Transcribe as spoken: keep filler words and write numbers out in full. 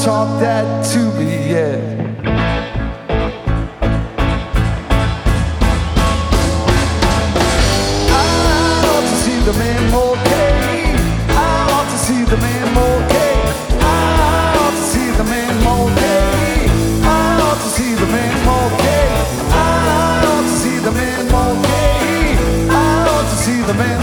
talk that to me, yeah. I want to see the man okay. I want to see the man okay. I want to see the man okay. I want to see the man okay. I want to see the man okay. I want to see the man